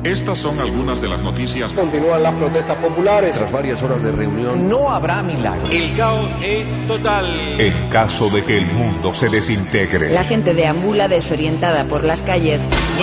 Estas son algunas de las noticias. Continúan las protestas populares. Tras varias horas de reunión, no habrá milagros. El caos es total. En caso de que el mundo se desintegre. La gente deambula desorientada por las calles.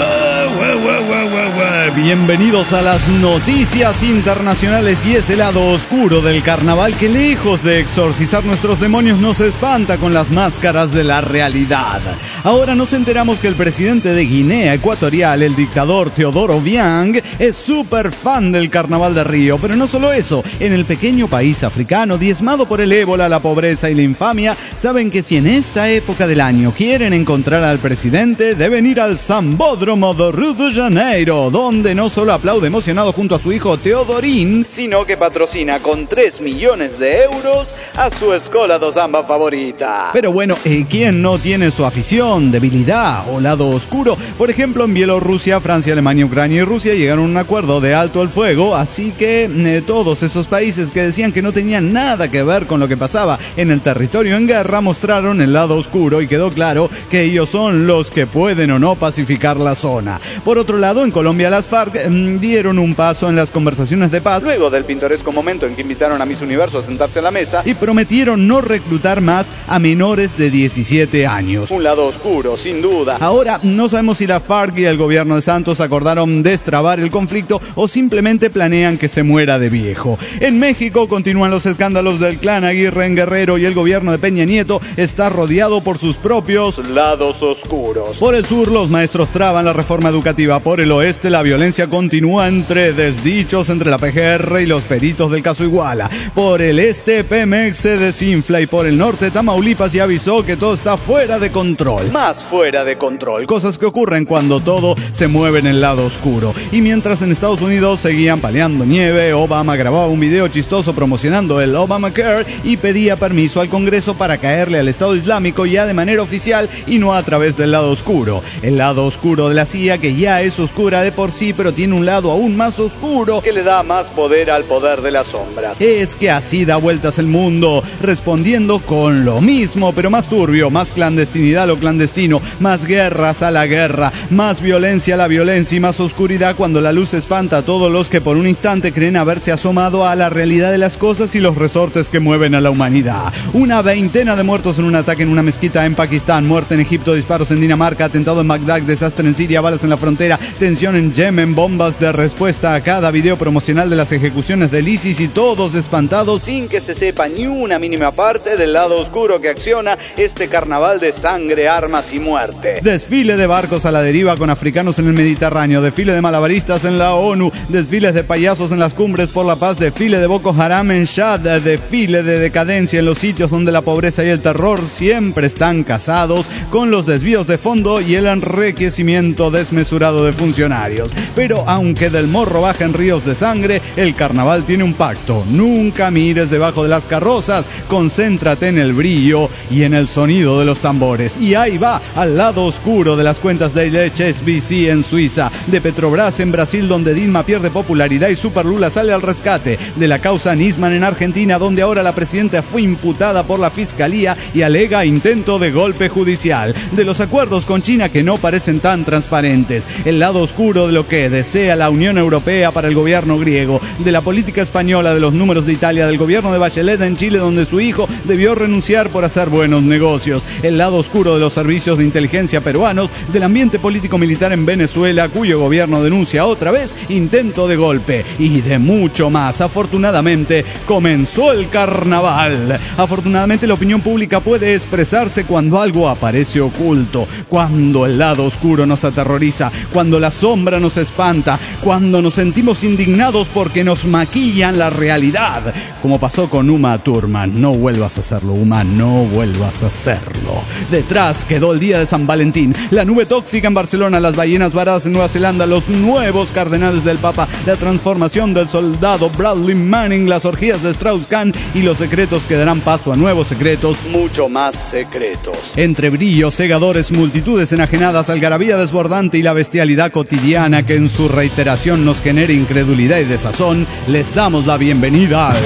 Bienvenidos a las noticias internacionales. Y es el lado oscuro del carnaval que, lejos de exorcizar nuestros demonios, nos espanta con las máscaras de la realidad. Ahora nos enteramos que el presidente de Guinea Ecuatorial, el dictador Teodoro Obiang, es súper fan del carnaval de Río. Pero no solo eso, en el pequeño país africano diezmado por el ébola, la pobreza y la infamia, saben que si en esta época del año quieren encontrar al presidente, deben ir al Sambódromo de Río de Janeiro, donde no solo aplaude emocionado junto a su hijo Teodorín, sino que patrocina con 3 millones de euros a su escola de samba favorita. Pero bueno, ¿quién no tiene su afición, debilidad o lado oscuro? Por ejemplo, en Bielorrusia, Francia, Alemania, Ucrania y Rusia llegaron a un acuerdo de alto el fuego, así que todos esos países que decían que no tenían nada que ver con lo que pasaba en el territorio en guerra mostraron el lado oscuro y quedó claro que ellos son los que pueden o no pacificar la zona. Por otro lado, en Colombia las FARC dieron un paso en las conversaciones de paz luego del pintoresco momento en que invitaron a Miss Universo a sentarse a la mesa y prometieron no reclutar más a menores de 17 años. Un lado oscuro, sin duda. Ahora no sabemos si la FARC y el gobierno de Santos acordaron destrabar el conflicto o simplemente planean que se muera de viejo. En México continúan los escándalos del clan Aguirre en Guerrero y el gobierno de Peña Nieto está rodeado por sus propios lados oscuros. Por el sur, los maestros traban la reforma educativa. Por el oeste, la violencia continúa entre desdichos entre la PGR y los peritos del caso Iguala. Por el este, Pemex se desinfla y por el norte, Tamaulipas ya avisó que todo está fuera de control. Más fuera de control. Cosas que ocurren cuando todo se mueve en el lado oscuro. Y mientras en Estados Unidos seguían paleando nieve, Obama grababa un video chistoso promocionando el Obamacare y pedía permiso al Congreso para caerle al Estado Islámico ya de manera oficial y no a través del lado oscuro. El lado oscuro de la CIA, que ya es oscura de por sí, pero tiene un lado aún más oscuro que le da más poder al poder de las sombras. Es que así da vueltas el mundo, respondiendo con lo mismo, pero más turbio, más clandestinidad a lo clandestino, más guerras a la guerra, más violencia a la violencia y más oscuridad cuando la luz espanta a todos los que por un instante creen haberse asomado a la realidad de las cosas y los resortes que mueven a la humanidad. Una veintena de muertos en un ataque en una mezquita en Pakistán, muerte en Egipto, disparos en Dinamarca, atentado en Bagdad, desastre en Siria, balas en la frontera, tensión en Yemen, bombas de respuesta a cada video promocional de las ejecuciones del ISIS y todos espantados sin que se sepa ni una mínima parte del lado oscuro que acciona este carnaval de sangre, armas y muerte. Desfile de barcos a la deriva con africanos en el Mediterráneo, desfile de malabaristas en la ONU, desfiles de payasos en las cumbres por la paz, desfile de Boko Haram en Chad, desfile de decadencia en los sitios donde la pobreza y el terror siempre están casados con los desvíos de fondo y el enriquecimiento desmesurado de funcionarios. Pero aunque del morro bajen ríos de sangre, el carnaval tiene un pacto: nunca mires debajo de las carrozas, concéntrate en el brillo y en el sonido de los tambores. Y ahí va, al lado oscuro de las cuentas de HSBC en Suiza, de Petrobras en Brasil, donde Dilma pierde popularidad y Super Lula sale al rescate, de la causa Nisman en Argentina, donde ahora la presidenta fue imputada por la fiscalía y alega intento de golpe judicial, de los acuerdos con China que no parecen tan transparentes, el lado oscuro de lo que desea la Unión Europea para el gobierno griego, de la política española, de los números de Italia, del gobierno de Bachelet en Chile, donde su hijo debió renunciar por hacer buenos negocios, el lado oscuro de los servicios de inteligencia peruanos, del ambiente político-militar en Venezuela, cuyo gobierno denuncia otra vez intento de golpe, y de mucho más. Afortunadamente comenzó el carnaval. Afortunadamente la opinión pública puede expresarse cuando algo aparece oculto, cuando el lado oscuro nos aterroriza, cuando la sombra nos espanta, cuando nos sentimos indignados porque nos maquillan la realidad, como pasó con Uma Thurman. No vuelvas a hacerlo, Uma, no vuelvas a hacerlo. Detrás quedó el día de San Valentín, la nube tóxica en Barcelona, las ballenas varadas en Nueva Zelanda, los nuevos cardenales del Papa, la transformación del soldado Bradley Manning, las orgías de Strauss-Kahn y los secretos que darán paso a nuevos secretos, mucho más secretos. Entre brillos cegadores, multitudes enajenadas, algarabía desbordante y la bestialidad cotidiana que en su reiteración nos genera incredulidad y desazón, les damos la bienvenida al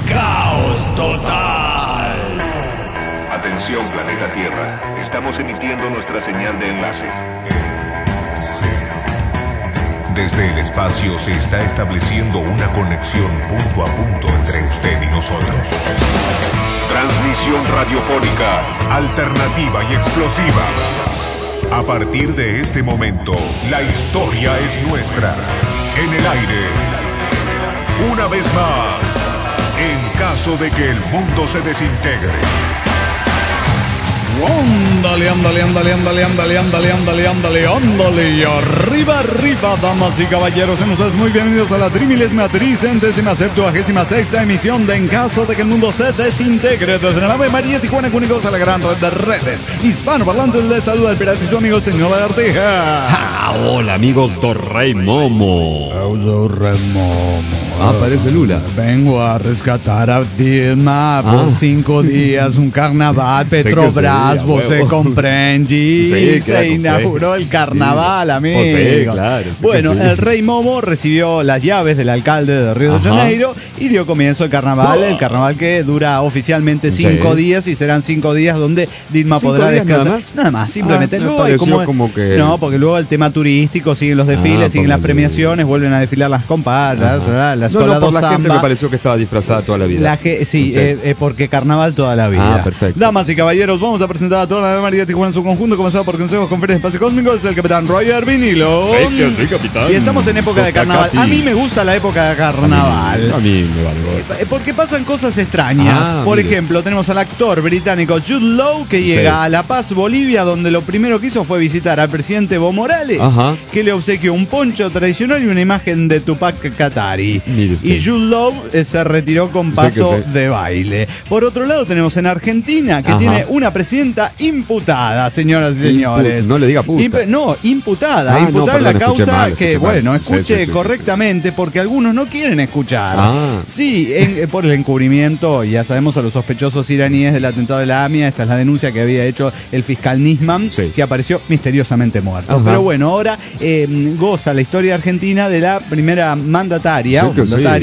Caos Total. Atención, planeta Tierra. Estamos emitiendo nuestra señal de enlace. Desde el espacio se está estableciendo una conexión punto a punto entre usted y nosotros. Transmisión radiofónica Alternativa y explosiva. A partir de este momento, la historia es nuestra. En el aire. Una vez más, en caso de que el mundo se desintegre. Ándale, ándale, ándale, ándale, ándale, ándale, ándale, ándale, ándale. Arriba, arriba, damas y caballeros. Sean ustedes muy bienvenidos a la 3776ª emisión de En caso de que el mundo se desintegre. Desde la nave María Tijuana, únicos a la gran red de redes hispanoparlantes. Les saluda el pirata y su amigo el señor Lagartija. Hola amigos do Rey Momo. Aparece Lula. Vengo a rescatar a Dilma por 5 días, un carnaval, Petrobras, vos se comprende. Sí, se inauguró el carnaval, amigo. Sí, claro, bueno, el Rey Momo recibió las llaves del alcalde de Río de Janeiro y dio comienzo el carnaval que dura oficialmente 5 días y serán 5 días donde Dilma podrá descansar. Nada más, simplemente. Luego hay como que... No, porque luego el tema turístico, siguen los desfiles, siguen las premiaciones, vuelven a desfilar las comparsas, las por la gente me pareció que estaba disfrazada toda la vida. Porque carnaval toda la vida. Perfecto. Damas y caballeros, vamos a presentar a toda la María Tijuana en su conjunto, comenzado por consejos, conferencias, espacio cósmico. Es el capitán Roger Vinilo. Sí, capitán. Y estamos en época de carnaval. A mí me gusta la época de carnaval. A mí me vale. Porque pasan cosas extrañas. Por ejemplo, tenemos al actor británico Jude Law que llega a La Paz, Bolivia, donde lo primero que hizo fue visitar al presidente Evo Morales, que le obsequió un poncho tradicional y una imagen de Tupac Katari. Y Jude Law se retiró con paso de baile. Por otro lado, tenemos en Argentina que tiene una presidenta imputada, señoras y señores. No le diga puta. Imputada en la causa que, escuche correctamente, porque algunos no quieren escuchar. Por el encubrimiento, ya sabemos, a los sospechosos iraníes del atentado de la AMIA. Esta es la denuncia que había hecho el fiscal Nisman, que apareció misteriosamente muerto. Pero bueno, ahora goza la historia argentina de la primera mandatario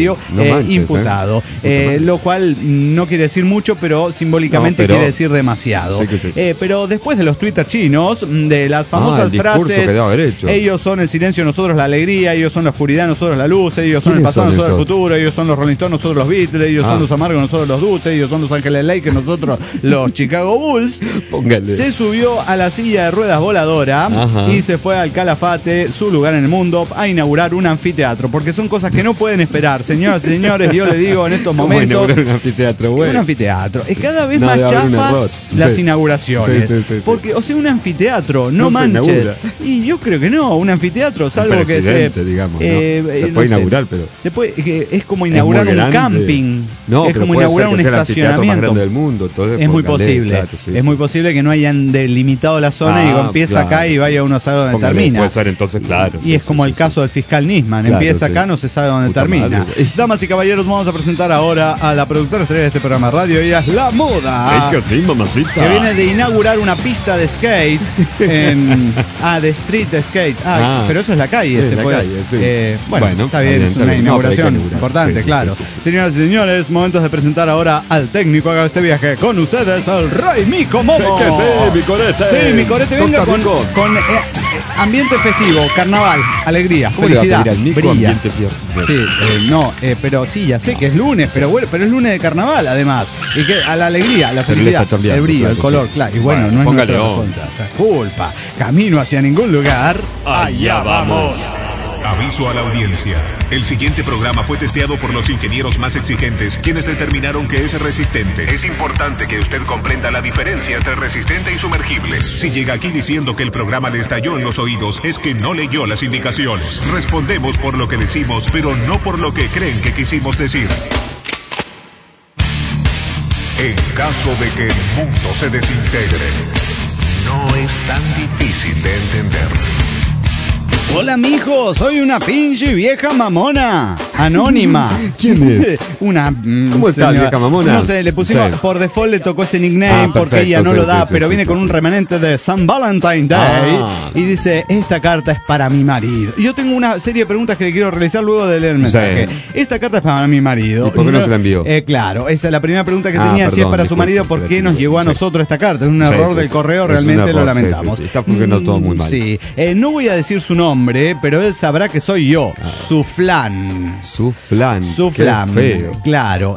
imputado. Lo cual no quiere decir mucho, pero simbólicamente quiere decir demasiado. Pero después de los Twitter chinos, de las famosas frases, ellos son el silencio, nosotros la alegría, ellos son la oscuridad, nosotros la luz, ellos son el pasado, nosotros el futuro, ellos son los Rolling Stones, nosotros los Beatles, ellos son los amargos, nosotros los dulces, ellos son los Ángeles Lakers, nosotros los Chicago Bulls. Se subió a la silla de ruedas voladora y se fue al Calafate, su lugar en el mundo, a inaugurar un anfiteatro, porque son cosas que no pueden esperar, señoras y señores. Yo le digo en estos momentos, un anfiteatro, un anfiteatro. Es cada vez más chafas las inauguraciones. Porque, un anfiteatro, no manches. Y yo creo que no, un anfiteatro, salvo que se puede inaugurar, pero es como inaugurar un camping. Es como inaugurar un estacionamiento más grande del mundo. Es muy posible. Es muy posible que no hayan delimitado la zona y digo, empieza acá y vaya uno a saber dónde termina. Puede ser entonces, claro. Y es como el caso del fiscal Nisman. Empieza acá, no se sabe dónde termina. Damas y caballeros, vamos a presentar ahora a la productora estrella de este programa de radio. Ella es La Moda. Sí, mamacita. Que viene de inaugurar una pista de skates de street skate. Pero eso es la calle. Bueno, está bien, es una inauguración importante, claro. Señoras y señores, momentos de presentar ahora al técnico a este viaje. Con ustedes, el Rey Mico Momo. Mi corete. Sí, mi corete, venga con ambiente festivo, carnaval, alegría, felicidad. Brillas. Pero sí, ya sé que es lunes, pero es lunes de carnaval además. Y que a la alegría, la felicidad, el brillo, el color, claro. Y bueno, no es nuestra culpa. Camino hacia ningún lugar. Allá vamos. Aviso a la audiencia. El siguiente programa fue testeado por los ingenieros más exigentes, quienes determinaron que es resistente. Es importante que usted comprenda la diferencia entre resistente y sumergible. Si llega aquí diciendo que el programa le estalló en los oídos, es que no leyó las indicaciones. Respondemos por lo que decimos, pero no por lo que creen que quisimos decir. En caso de que el mundo se desintegre, no es tan difícil de entender. Hola, mijo, soy una pinche vieja mamona. Anónima. ¿Quién es? ¿Cómo está, vieja mamona? No sé, le pusimos, por default le tocó ese nickname porque ella no lo da, pero viene con un remanente de San Valentine Day y dice, esta carta es para mi marido. Y yo tengo una serie de preguntas que le quiero realizar luego de leer el mensaje. Esta carta es para mi marido. ¿Y por qué no se la envió? Claro, esa es la primera pregunta que tenía. Si es para su marido, ¿por qué nos llegó a nosotros esta carta? Es un error del correo, realmente lo lamentamos. Está funcionando todo muy mal. No voy a decir su nombre, nombre, pero él sabrá que soy yo, Suflán. Suflán. Suflán. Qué feo. Claro,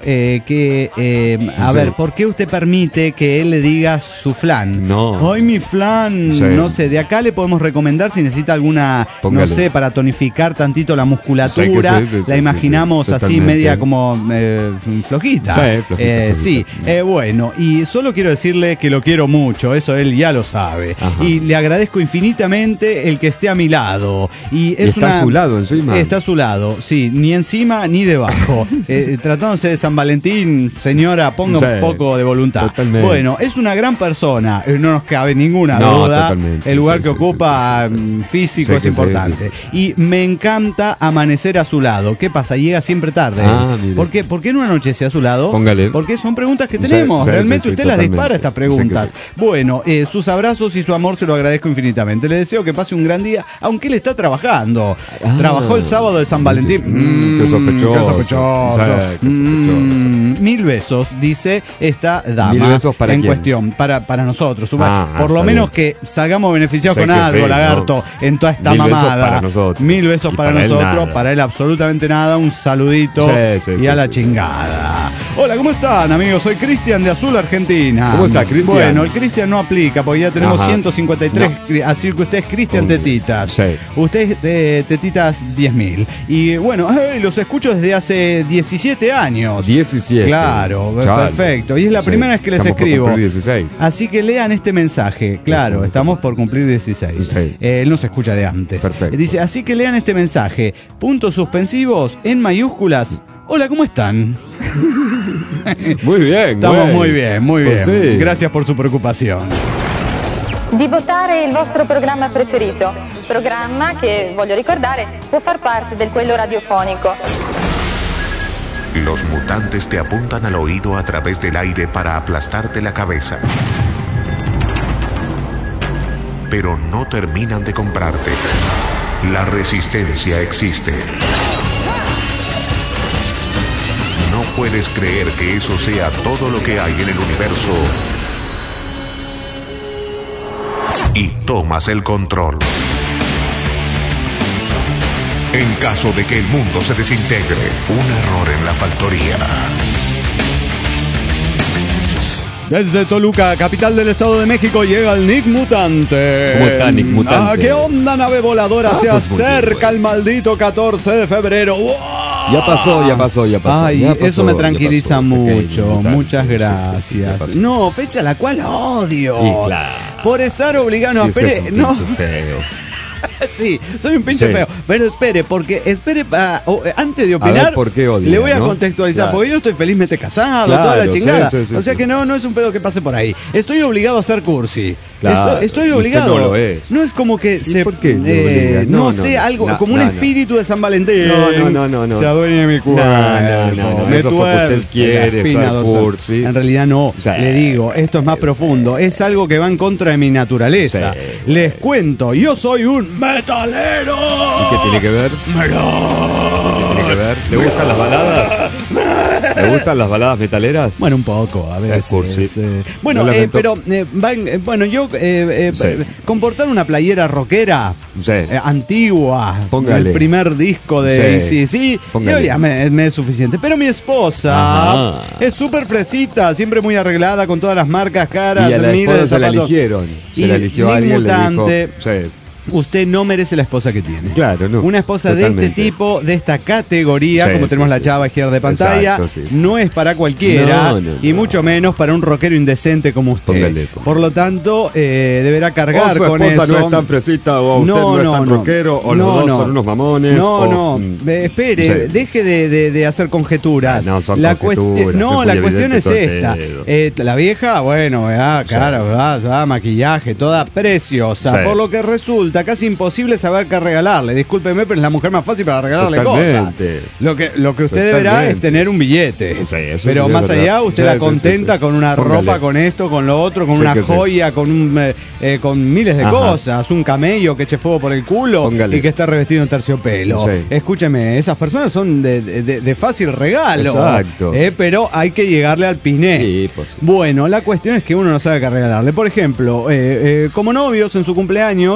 a Sí. ver, ¿por qué usted permite que él le diga Suflán? No. Ay, mi flan. Sí. No sé, de acá le podemos recomendar si necesita alguna, Póngale. no sé, para tonificar tantito la musculatura. Sí, la imaginamos así totalmente. media como flojita. Sí, flojita. Sí, bueno, y solo quiero decirle que lo quiero mucho, eso él ya lo sabe. Ajá. Y le agradezco infinitamente el que esté a mi lado. Y es está a su lado encima. Está a su lado, sí, ni encima ni debajo. Tratándose de San Valentín, señora, ponga Sí, un poco de voluntad. totalmente. Bueno, es una gran persona, no nos cabe ninguna No, duda. totalmente. El lugar Sí, que sí, ocupa físico Sí, es sí, importante. Y me encanta amanecer a su lado. ¿Qué pasa? Llega siempre tarde. Ah, mire. ¿Por qué no anochece a su lado? Póngale. Porque son preguntas que Sí, tenemos. sí, Realmente sí, usted las totalmente. dispara, estas preguntas. Sí Bueno, sus abrazos y su amor se lo agradezco infinitamente. Le deseo que pase un gran día, aunque él está trabajando. Ah. Trabajó el sábado de San Valentín. Qué sospechoso. Qué sospechoso. Sí, qué sospechoso. 1000 besos, dice esta dama. 1000 besos para en quién? cuestión, para nosotros. Ah, Por lo está menos bien. que salgamos beneficiados Sí, con qué algo, feo, lagarto, en toda esta 1000 besos mamada. para nosotros. 1000 besos Y para para él nosotros, nada. para él absolutamente nada. Un saludito Sí, y a la sí. chingada. Hola, ¿cómo están, amigos? Soy Cristian de Azul, Argentina. ¿Cómo está, Cristian? Bueno, el Cristian no aplica porque ya tenemos Ajá. 153, así que usted es Cristian Tetitas. Sí. Usted es Tetitas 10.000. Y bueno, los escucho desde hace 17 años. 17. Claro, Chale. perfecto. Y es la Sí, primera vez que les estamos por escribo. cumplir 16. Así que lean este mensaje. Claro, estamos por cumplir 16. Sí. Él no se escucha de antes. Perfecto. Dice, así que lean este mensaje. Puntos suspensivos en mayúsculas. Hola, ¿cómo están? Muy bien. Estamos güey. muy bien, muy bien. Pues sí. Gracias por su preocupación. Di votare il vostro programma preferito, programma che, voglio ricordare, può far parte del quello radiofonico. Los mutantes te apuntan al oído a través del aire para aplastarte la cabeza. Pero no terminan de comprarte. La resistencia existe. No puedes creer que eso sea todo lo que hay en el universo. Y tomas el control. En caso de que el mundo se desintegre, un error en la factoría. Desde Toluca, capital del Estado de México, llega el Nick Mutante. ¿Cómo está, Nick Mutante? ¿Qué onda, nave voladora? Se pues muy bien, acerca güey. el maldito 14 de febrero. ¡Wow! Ya pasó. Ay, ya pasó, eso me ya tranquiliza pasó, mucho. pequeño mutante. Muchas Sí, sí, gracias. sí, ya pasó. No, fecha la cual odio. Y claro. Por estar obligado. Sí, No, usted espere. es un No. pinche feo. Sí, soy un pinche Sí. feo. Pero espere, antes de opinar, ver, ¿por qué odia, le voy a no? contextualizar. Claro. Porque yo estoy felizmente casado, Claro, toda la sí, chingada. sí, o sea sí. que no es un pedo que pase por ahí. Estoy obligado a hacer cursi. Claro, Estoy usted obligado. no lo es. No es como que se. por qué lo obliga? no, No, sé, no, algo no, como un no, no. espíritu de San Valentín. No. Se adueña mi cuerpo. No. Me Eso es porque usted tuerce quiere la espina usar dorsal. cursi. En realidad no. Sí. Le digo, esto es más profundo. Es algo que va en contra de mi naturaleza. Sí. Les cuento, yo soy un metalero. ¿Y qué tiene que ver? ¿Qué tiene que ver? ¿Le gustan las baladas? ¿Le gustan las baladas metaleras? Bueno, un poco, a veces. Es cursi. Bueno, Lo lamento. pero yo Sí. comportar una playera rockera Sí. antigua, Póngale. el primer disco de Sí. sí, Póngale. ya me es suficiente. Pero mi esposa Ajá. es súper fresita, siempre muy arreglada con todas las marcas caras, Y a la miles de esposa se la zapatos. eligieron. Y Se la eligió Nick alguien, Mutante, le dijo. Sí. Usted no merece la esposa que tiene. Claro, no. Una esposa de Totalmente. este tipo, de esta categoría, Sí, como tenemos sí, la sí, chava sí. izquierda de pantalla, Exacto, sí, sí. no es para cualquiera No, no, y no. mucho menos para un rockero indecente como usted. Póngale. Por lo tanto, deberá cargar O su con esposa eso. no es tan fresita, o usted no, es tan rockero, o los dos son unos mamones. No, o, espere, sí. deje de hacer conjeturas. Ah, no, son la conjeturas, no, es la muy cuestión es evidente esta. La vieja, bueno, cara, ¿verdad? Maquillaje, toda preciosa. Sí. Por lo que resulta casi imposible saber qué regalarle. Discúlpeme, pero es la mujer más fácil para regalarle Totalmente. cosas. Lo que usted deberá es Totalmente. tener un billete. Sí, eso pero sí es más verdad. allá, usted Sí, la sí, contenta sí. con una Póngale. ropa, con esto, con lo otro, con Sí una que sí. joya, con miles de Ajá. cosas. Un camello que eche fuego por el culo Póngale. y que está revestido en terciopelo. Sí. Escúcheme, esas personas son de fácil regalo. Exacto. Pero hay que llegarle al piné. Sí, pues sí. Bueno, la cuestión es que uno no sabe qué regalarle. Por ejemplo, como novios en su cumpleaños,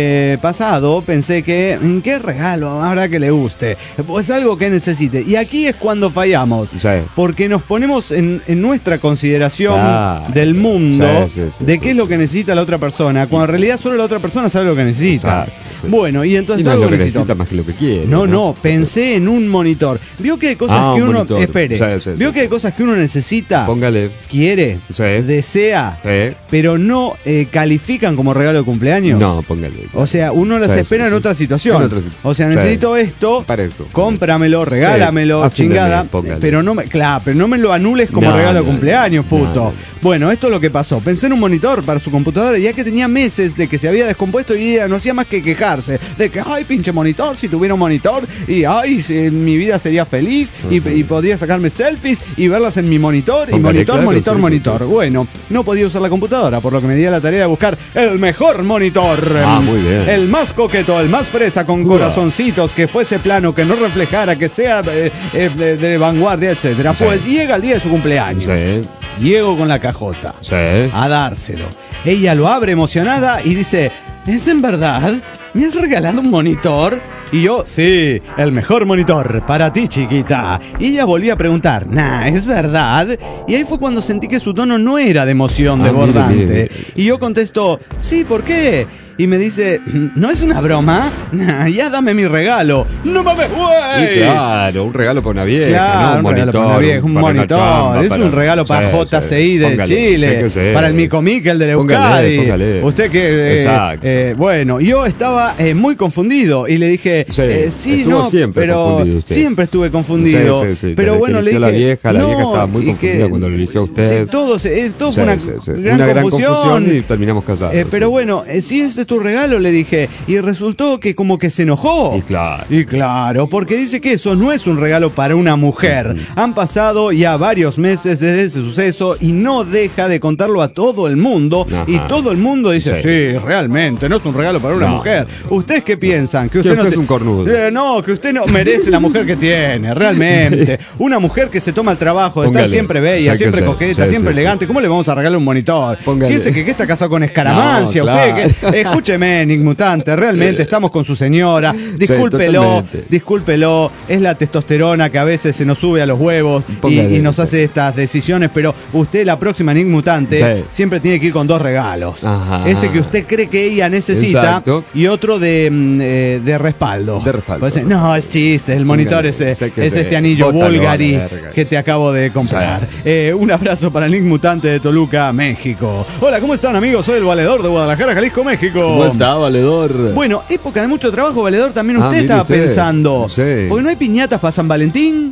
pasado pensé que, ¿en qué regalo habrá que le guste? Pues algo que necesite. Y aquí es cuando fallamos. Sí. Porque nos ponemos en nuestra consideración del mundo de qué es lo que necesita la otra persona, cuando en realidad solo la otra persona sabe lo que necesita. Exacto, sí. Bueno, y entonces Y no es algo lo que necesito. necesita más que lo que quiere. No, pensé en un monitor. Vio que hay cosas que un uno... monitor. Espere. Sí. Vio que hay cosas que uno necesita, Póngale. quiere, Sí. desea, Sí. pero no califican como regalo de cumpleaños. No, póngale. O sea, uno las Sí, espera sí, en sí. otra situación. En otra situación. O sea, Sí. necesito esto, Para esto. cómpramelo, regálamelo, Sí, a fin de chingada. mes, póngale. Pero no me lo anules como No, regalo de no, cumpleaños, puto. no. Bueno, esto es lo que pasó. Pensé en un monitor para su computadora, ya que tenía meses de que se había descompuesto y ella no hacía más que quejarse de que, ay, pinche monitor, si tuviera un monitor, y ay, mi vida sería feliz, y podría sacarme selfies y verlas en mi monitor, y Póngale, monitor, claro, monitor, sí, monitor. sí. Bueno, no podía usar la computadora, por lo que me di a la tarea de buscar el mejor monitor. Muy bien. El más coqueto, el más fresa, con corazoncitos, que fuese plano, que no reflejara, que sea de vanguardia, etcétera. Sí. Pues llega el día de su cumpleaños. Sí. Llego con la cajota Sí. a dárselo. Ella lo abre emocionada y dice, ¿es en verdad? ¿Me has regalado un monitor? Y yo, sí, el mejor monitor para ti, chiquita. Y ella volvió a preguntar, ¿es verdad? Y ahí fue cuando sentí que su tono no era de emoción desbordante. mire. Y yo contesto, sí, ¿por qué? Y me dice, ¿no es una broma? Ya dame mi regalo. ¡No mames, güey! Y claro, un regalo para una vieja, Claro, ¿no? un regalo para una vieja, un para una monitor. chamba, Es un regalo para JCI de Póngale, Chile, sé que sé. para el Mico Miquel de Póngale, Euskadi. póngale. Usted que... Exacto. Bueno, yo estaba muy confundido y le dije, sí, estuvo no, siempre pero confundido usted. siempre estuve confundido. Sí. Pero Desde bueno, que le dije... eligió la vieja estaba muy y confundida cuando lo eligió a usted. Sí, todo fue una Una gran confusión. y terminamos casados. Pero bueno, si este es tu regalo, le dije, y resultó que como que se enojó. Y claro. Porque dice que eso no es un regalo para una mujer. Han pasado ya varios meses desde ese suceso y no deja de contarlo a todo el mundo. Ajá. Y todo el mundo dice, sí, realmente, no es un regalo para una mujer. ¿Ustedes qué piensan? Que usted, usted es un cornudo. No, que usted no merece la mujer que tiene, realmente. Una mujer que se toma el trabajo de estar Póngale. siempre bella, Sí, siempre sí, coqueta, sí, siempre sí, elegante. ¿Cómo le vamos a regalar un monitor? Póngale. Piense que está casado con Escaramancia. No, Usted, claro. escúcheme, Nick Mutante, realmente estamos con su señora. totalmente. Discúlpelo. Es la testosterona que a veces se nos sube a los huevos Póngale, y nos sí. hace estas decisiones, pero usted, la próxima Nick Mutante, Sí. siempre tiene que ir con 2 regalos. Ajá. Ese que usted cree que ella necesita Exacto. y otro de respaldo. De respaldo. Pues, no, es chiste, el monitor Póngale, es sé que sé. este anillo Bótalo a la Bulgari verga. que te acabo de comprar. Un abrazo para el Nick Mutante de Toluca, México. Hola, ¿cómo están, amigos? Soy el Valedor de Guadalajara, Jalisco, México. ¿Cómo está, Valedor? Bueno, época de mucho trabajo, Valedor, también usted mire estaba usted. pensando. Sí. Porque no hay piñatas para San Valentín.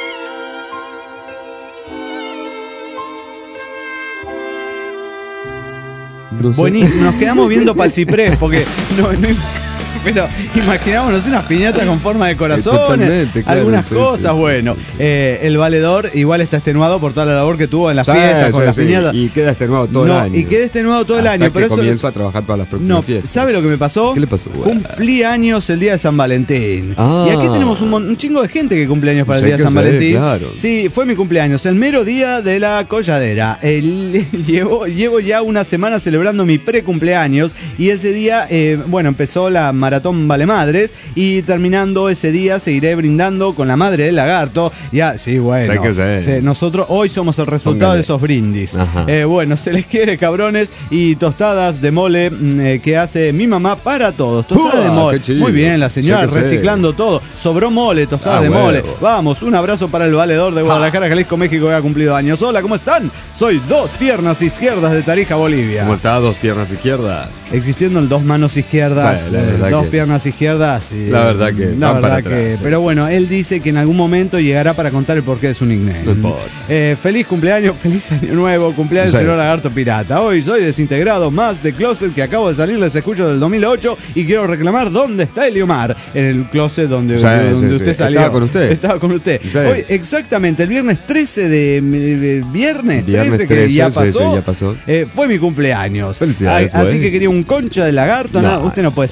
No sé. Buenísimo, nos quedamos viendo para el ciprés, porque pero imaginámonos unas piñatas con forma de corazones, Totalmente, claro, algunas sí, cosas, sí, bueno. sí. El Valedor igual está extenuado por toda la labor que tuvo en las fiestas, con las piñatas. Y queda extenuado todo el año. Y queda extenuado todo el Hasta año. que Pero eso comienza a trabajar para las próximas no, fiestas. ¿sabe lo que me pasó? ¿Qué le pasó? Cumplí años el día de San Valentín. Ah. Y aquí tenemos un chingo de gente que cumple años para el Sí, día de que San sé, Valentín. claro. Sí, fue mi cumpleaños, el mero día de la colladera. Llevo ya una semana celebrando mi pre-cumpleaños y ese día, empezó la maratón Vale Madres y terminando ese día seguiré brindando con la madre del lagarto. Ya, sí, bueno. Sé que sé. Nosotros hoy somos el resultado Póngale. de esos brindis. Ajá. Se les quiere, cabrones, y tostadas de mole que hace mi mamá para todos. Tostadas de mole. qué chido. Muy bien, la señora Sé que sé. reciclando todo. Sobró mole, tostadas de huevo. mole. Vamos, un abrazo para el Valedor de Guadalajara, Jalisco, México, que ha cumplido años. Hola, ¿cómo están? Soy 2 piernas izquierdas de Tarija, Bolivia. ¿Cómo está? 2 piernas izquierdas. Existiendo el 2 manos izquierdas, Sí, la verdad 2 que- piernas izquierdas. La verdad que La van para verdad que. atrás, sí, Pero sí. bueno, él dice que en algún momento llegará para contar el porqué de su nickname. No importa. Feliz cumpleaños, feliz año nuevo, cumpleaños Sí. señor Lagarto Pirata. Hoy soy desintegrado más de closet que acabo de salir, les escucho del 2008 y quiero reclamar dónde está Eliomar. En el closet donde Sí, usted sí. salió. Estaba con usted. Estaba con usted. Sí. Hoy, exactamente, el viernes 13 de viernes 13 que 13, ya sí, pasó. sí, ya pasó. Fue mi cumpleaños. Felicidades, Así güey. que quería un concha de lagarto. No. Usted no puede salir del closet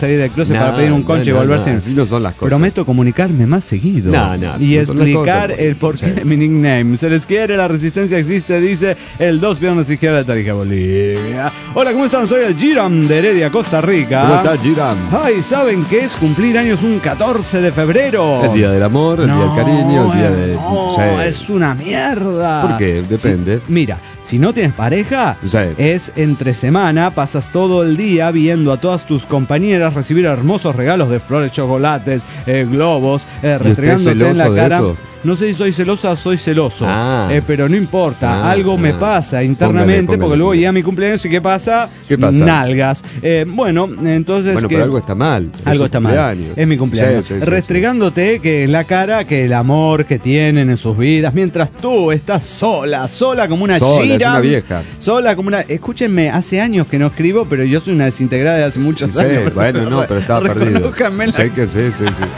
conoce para pedir un conche y volverse. Así no son las cosas. Prometo comunicarme más seguido y explicar el porqué de mi nickname. Se les quiere, la resistencia existe, dice el 2 piernas izquierda de Tarija, Bolivia. Hola, ¿cómo están? Soy el Giram de Heredia, Costa Rica. ¿Cómo estás, Giram? Ay, ¿saben qué es cumplir años un 14 de febrero? El día del amor, el día del cariño, el día de... No, es una mierda. ¿Por qué? Depende. Sí, mira, si no tienes pareja, es entre semana, pasas todo el día viendo a todas tus compañeras recibir hermosos regalos de flores, chocolates, globos, restregándote en la cara. Eso? No sé si soy celosa o soy celoso, pero no importa, algo me pasa internamente, porque luego llega mi cumpleaños y ¿qué pasa? Nalgas. Bueno, entonces... Bueno, pero algo está mal. Algo está mal. Es mi cumpleaños. Restregándote que en la cara que el amor que tienen en sus vidas, mientras tú estás sola como una gira. Una vieja. Sola como una... Escúchenme, hace años que no escribo, pero yo soy una desintegrada de hace muchos años. Bueno, no, pero estaba perdido. Sé que sí.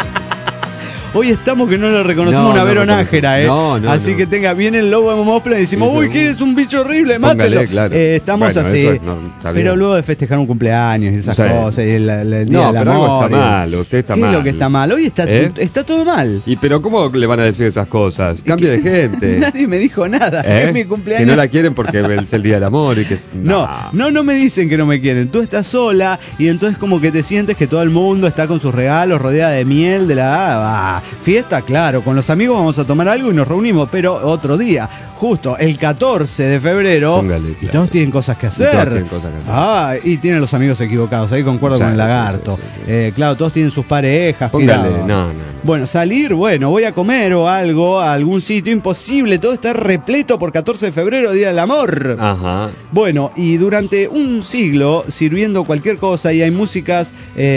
Hoy estamos que no le reconocemos una Vero Nájera, así que viene el lobo de Momosple y decimos, uy, que es un bicho horrible, mátelo. Claro. Estamos así. Pero luego de festejar un cumpleaños y esas cosas, y el día del amor. Pero algo está mal, usted está mal. ¿Qué es lo que está mal? Hoy está todo mal. Pero ¿cómo le van a decir esas cosas? Cambia de gente. Nadie me dijo nada. Es mi cumpleaños. Que no la quieren porque es el día del amor y que... No me dicen que no me quieren. Tú estás sola y entonces como que te sientes que todo el mundo está con sus regalos, rodeada de miel, de la... Fiesta, claro, con los amigos vamos a tomar algo y nos reunimos, pero otro día, justo el 14 de febrero, y todos tienen cosas que hacer. Y tienen los amigos equivocados, ahí concuerdo con el lagarto. Sí. Claro, todos tienen sus parejas. Bueno, salir, voy a comer o algo, a algún sitio, imposible, todo está repleto por 14 de febrero, Día del Amor. Ajá. Bueno, y durante un siglo, sirviendo cualquier cosa, y hay músicas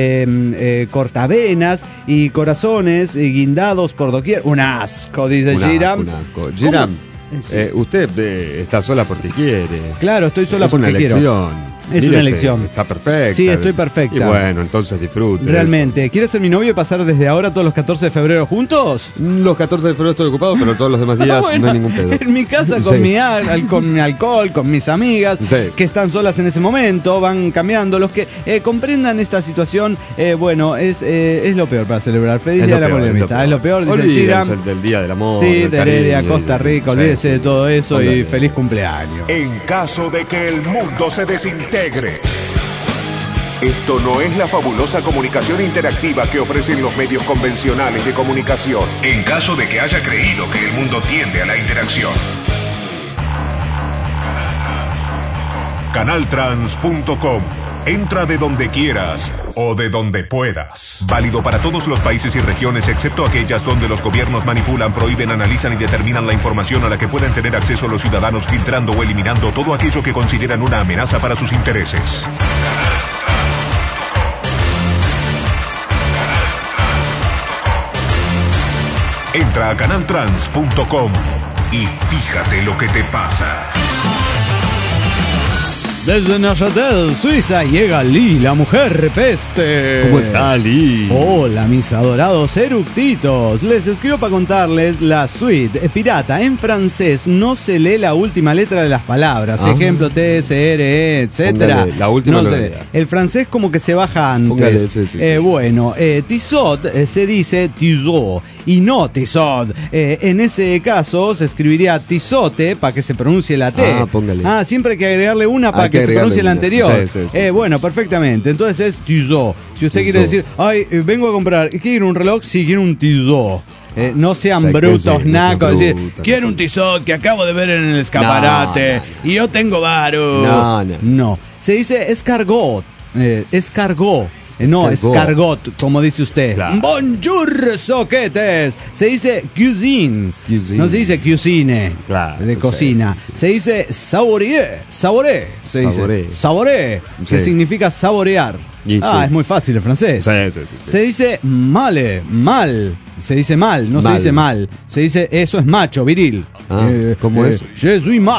cortavenas y corazones guindados por doquier. Un asco, dice Giram. Un asco. Giram, usted está sola porque quiere. Claro, estoy sola porque quiero. Es una elección. Está perfecta. Sí, estoy perfecta. Y bueno, entonces disfrute. Realmente. ¿Quieres ser mi novio y pasar desde ahora todos los 14 de febrero juntos? Los 14 de febrero estoy ocupado, pero todos los demás días no hay ningún pedo. En mi casa con mi alcohol, con mis amigas que están solas en ese momento, van cambiando. Los que comprendan esta situación, es lo peor para celebrar. Feliz Día de la Amor. Es lo peor, dice Giram. El del Día del Amor. Sí, de Heredia, Costa Rica. Olvídese de todo eso y feliz cumpleaños. En caso de que el mundo se desintegre. Esto no es la fabulosa comunicación interactiva que ofrecen los medios convencionales de comunicación. En caso de que haya creído que el mundo tiende a la interacción. Canaltrans.com. Entra de donde quieras o de donde puedas. Válido para todos los países y regiones, excepto aquellas donde los gobiernos manipulan, prohíben, analizan y determinan la información a la que pueden tener acceso los ciudadanos, filtrando o eliminando todo aquello que consideran una amenaza para sus intereses. Entra a canaltrans.com y fíjate lo que te pasa. Desde Neuchâtel, Suiza, llega Lee, la mujer peste. ¿Cómo está, Lee? Hola, mis adorados eructitos. Les escribo para contarles la suite pirata. En francés no se lee la última letra de las palabras. Ejemplo, T, S, R, E, etcétera. La última no se lee. El francés como que se baja antes. Tissot se dice tissot y no tissot. En ese caso se escribiría tisote para que se pronuncie la T. Siempre hay que agregarle una para que se pronuncie la anterior. Bueno, perfectamente. Entonces es tissot. Si usted quiere decir, vengo a comprar, ¿quiere un reloj? Sí, quiero un tissot. No sean brutos, nacos. Quiero un tissot que acabo de ver en el escaparate. Y yo tengo varo. No. Se dice escargot. Escargot. No, escargot, como dice usted. Claro. Bonjour, soquetes. Se dice cuisine. No se dice cuisine. Claro, de cocina. Se dice saboreé. Se dice saboreé. Que significa saborear. Es muy fácil el francés. Se dice mal. Se dice mal, no se dice mal. Se dice eso es macho, viril. ¿Cómo es? Je suis mal.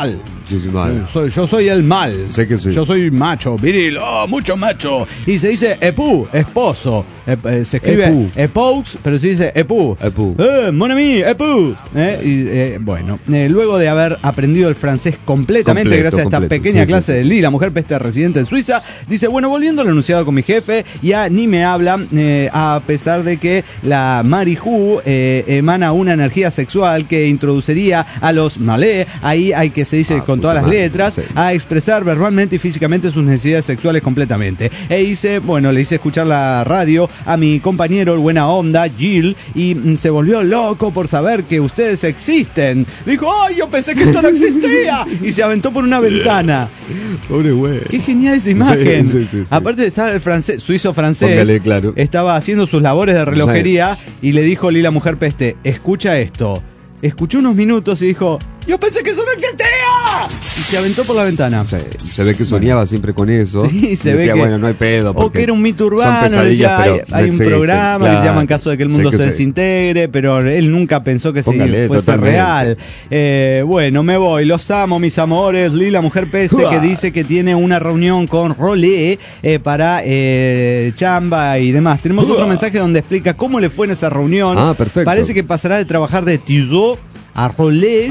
Sí, sí, mal. Yo soy el mal. Sé que sí. Yo soy macho, viril, mucho macho. Y se dice epú, esposo. Se escribe Epú. epous, pero se dice epú. Epú. Mon ami, epú. Bueno, luego de haber aprendido el francés completamente gracias a esta pequeña clase de Lila, mujer peste residente en Suiza, dice, bueno, volviendo al anunciado con mi jefe, ya ni me habla, a pesar de que la marijú emana una energía sexual que introduciría a los malais, ahí hay que se dice con todas las letras, a expresar verbalmente y físicamente sus necesidades sexuales completamente. Le hice escuchar la radio a mi compañero, el buena onda, Jill, y se volvió loco por saber que ustedes existen. Dijo, ¡ay, yo pensé que esto no existía! Y se aventó por una ventana. Pobre güey. Qué genial esa imagen. Sí. Aparte estaba el francés, suizo-francés. Póngale, claro. Estaba haciendo sus labores de relojería y le dijo Lila Mujer Peste, escucha esto. Escuchó unos minutos y dijo, ¡yo pensé que eso no existía! Y se aventó por la ventana. Se ve que soñaba siempre con eso. Sí, se y decía, ve que... bueno, no hay pedo. O que era un mito urbano. Son pesadillas, decía, hay un programa que se llama En caso de que el mundo se sí. desintegre, pero él nunca pensó que fuese totalmente. real. Bueno, me voy. Los amo, mis amores. Lila Mujer Peste, que dice que tiene una reunión con Rolé para chamba y demás. Tenemos otro mensaje donde explica cómo le fue en esa reunión. Perfecto. Parece que pasará de trabajar de Tizot a Rolé,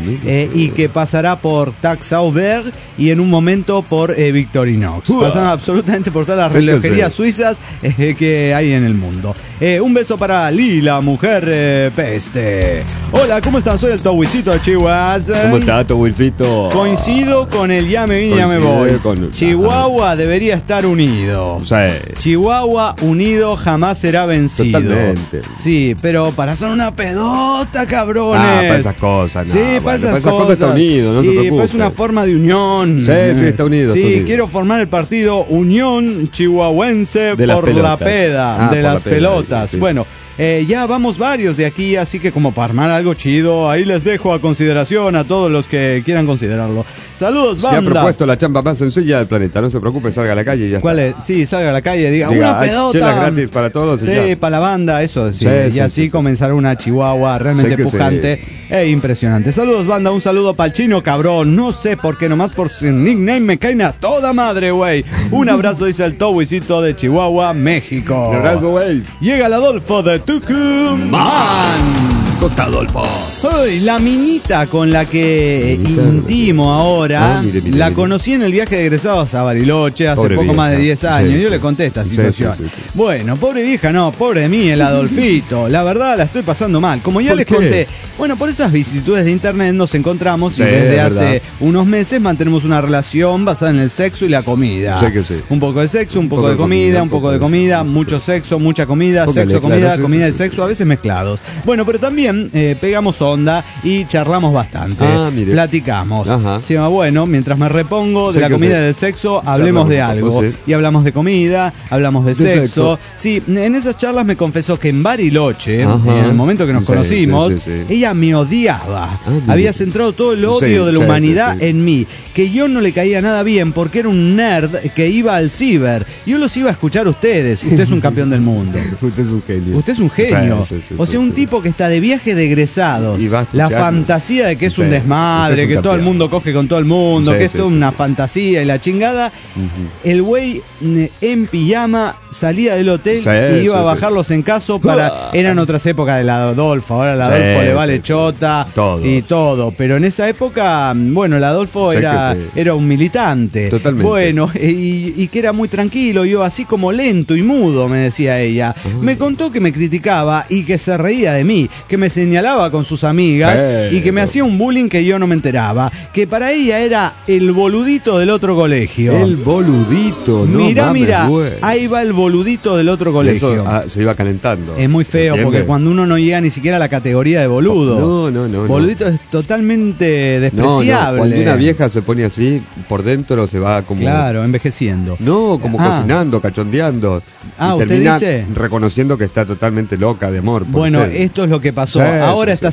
y que pasará por Tax Auber y en un momento por Victorinox. Pasando absolutamente por todas las relojerías suizas que hay en el mundo. Un beso para Lila Mujer Peste. Hola, ¿cómo están? Soy el Towisito de Chihuahua. ¿Cómo está, Towisito? Coincido con el ya me vine, ya me voy. Chihuahua debería estar unido. Sí. Chihuahua unido jamás será vencido. Totalmente. Sí, pero para hacer una pedota, cabrones. Para esas cosas, no. Sí, para esas cosas está unido, no se preocupe. Es una forma de unión. Sí, está unido. Sí, está unido. quiero formar el partido Unión Chihuahuense de por la peda, de por las pelotas. Sí. Bueno, ya vamos varios de aquí, así que como para armar algo chido, ahí les dejo a consideración a todos los que quieran considerarlo. Saludos, banda. Se ha propuesto la chamba más sencilla del planeta, no se preocupe, salga a la calle y ya ¿Cuál está. es? Sí, salga a la calle, diga una pedota. Chelas gratis para todos. Sí, para la banda, eso. Sí. Y así comenzará una Chihuahua realmente pujante e impresionante. Saludos, banda, un saludo para el chino, cabrón. No sé por qué, nomás por su nickname me caen a toda madre, güey. Un abrazo, dice el Towisito de Chihuahua, México. Un abrazo, güey. Llega el Adolfo de Tucumán. Costa Adolfo. Uy, la minita con la que intimo ahora, la conocí en el viaje de egresados a Bariloche hace poco vieja. Más de 10 años. Sí, yo le conté esta situación. Sí. Bueno, pobre vieja, no, pobre de mí, el Adolfito. La verdad la estoy pasando mal. Como ya les conté, bueno, por esas vicisitudes de internet nos encontramos y desde hace unos meses mantenemos una relación basada en el sexo y la comida. Un poco de sexo, un poco de comida, un poco de comida, mucho sexo, mucha comida, sexo, comida, comida y sexo, a veces mezclados. Bueno, pero también pegamos onda y charlamos bastante. Platicamos. Se llama, bueno, mientras me repongo de la comida y del sexo, hablemos de algo. Y hablamos de comida, hablamos de sexo. Sí, en esas charlas me confesó que en Bariloche, en el momento que nos conocimos, ella me odiaba. Había centrado todo el odio de la humanidad en mí. Que yo no le caía nada bien porque era un nerd que iba al ciber. Yo los iba a escuchar a ustedes. Usted es un campeón del mundo. Usted es un genio. Usted es un genio. O sea, un tipo que está de viaje de egresados. La fantasía de que es un desmadre, que todo el mundo coge con todo el mundo, que esto es una fantasía y la chingada. El güey en pijama salía del hotel y iba a bajarlos en caso para... Eran otras épocas del Adolfo. Ahora el Adolfo le vale chota y todo. Pero en esa época, bueno, el Adolfo era un militante. Totalmente. Bueno, y que era muy tranquilo, yo así como lento y mudo, me decía ella. Me contó que me criticaba y que se reía de mí, que me señalaba con sus amigas y que me hacía un bullying que yo no me enteraba. Que para ella era el boludito del otro colegio. El boludito, no mira, ahí va el boludito del otro colegio. Eso, se iba calentando. Es muy feo, porque cuando uno no llega ni siquiera a la categoría de boludo. No. Boludito es totalmente despreciable. Cuando una vieja se pone así, por dentro se va como... Claro, envejeciendo. No, como cocinando, cachondeando. Y ¿usted termina dice? reconociendo que está totalmente loca de amor. Bueno, esto es lo que pasó. Ahora esta señorita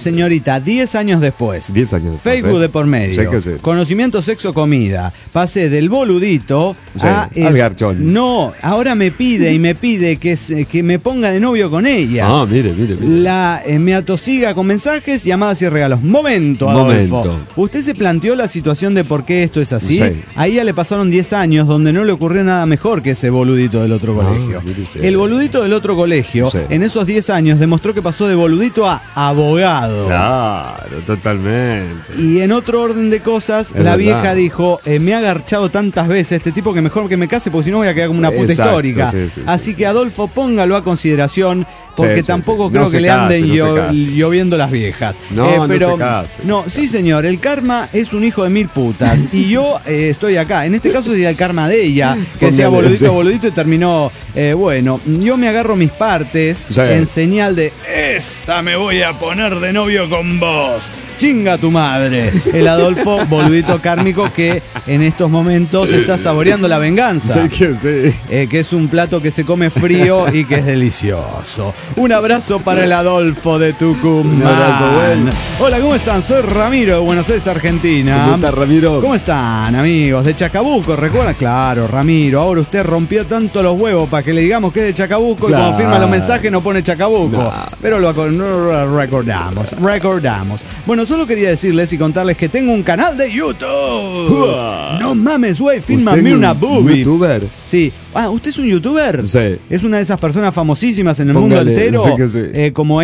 cita, 10 años después. 10 años después. Facebook de por medio. Sí que sí. Conocimiento, sexo, comida. Pasé del boludito Sí, al garchón. No, ahora me pide que me ponga de novio con ella. Ah, mire. Me atosiga con mensajes, llamadas y regalos. Momento, Adolfo. ¿Usted se planteó la situación de por qué esto es así? Sí. A ella le pasaron 10 años donde no le ocurrió nada mejor que ese boludito del otro colegio. El boludito del otro colegio, Sí. en esos 10 años, demostró que pasó de boludito a abogado. Claro, totalmente. Y en otro orden de cosas, Es la verdad. vieja dijo, me ha agarchado tantas veces este tipo que mejor que me case porque si no voy a quedar como una puta Exacto, histórica. sí, Así que Adolfo, póngalo a consideración porque Sí, sí, tampoco sí. creo No que se le case, anden no se case. lloviendo las viejas. No, pero, no se case. No, sí señor, el karma es un hijo de mil putas y yo estoy acá. En este caso sería el karma de ella, que decía Póngale, boludito, sí. boludito y terminó, bueno, yo me agarro mis partes Sí. en señal de, esta me voy a poner de novio con vos. Chinga tu madre. El Adolfo, boludito kármico que en estos momentos está saboreando la venganza. Sí. Que es un plato que se come frío y que es delicioso. Un abrazo para el Adolfo de Tucumán. Un abrazo, bueno. Hola, ¿cómo están? Soy Ramiro de Buenos Aires, Argentina. ¿Cómo está, Ramiro? ¿Cómo están, amigos? De Chacabuco, ¿recuerdan? Claro, Ramiro, ahora usted rompió tanto los huevos para que le digamos que es de Chacabuco Claro. y cuando firma los mensajes no pone Chacabuco. No. Pero no lo recordamos. Bueno, solo quería decirles y contarles que tengo un canal de YouTube. No mames, güey, fírmame ¿Usted es una un boobie. youtuber? Sí. Ah, ¿usted es un youtuber? Sí. Es una de esas personas famosísimas en el Póngale, mundo entero. sí que sí. Como